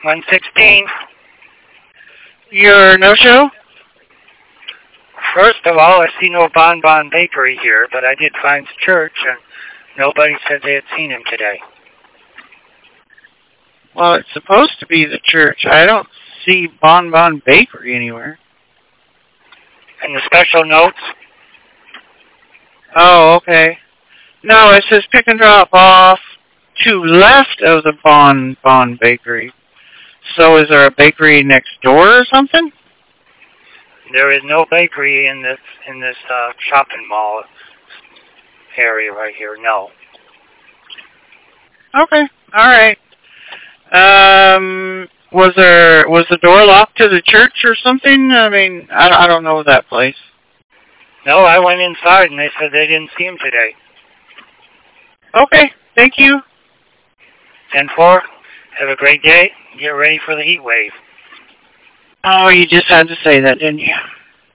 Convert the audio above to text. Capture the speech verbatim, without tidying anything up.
one sixteen. Your no-show? First of all, I see no Bon Bon Bakery here, but I did find the church, and nobody said they had seen him today. Well, it's supposed to be the church. I don't see Bon Bon Bakery anywhere. And the special notes? Oh, okay. No, it says pick and drop off to left of the Bon Bon Bakery. So is there a bakery next door or something? There is no bakery in this in this uh, shopping mall area right here. No. Okay. All right. Um, was there was the door locked to the church or something? I mean, I, I don't know that place. No, I went inside and they said they didn't see him today. Okay. Thank you. ten four. Have a great day. Get ready for the heat wave. Oh, you just had to say that, didn't you?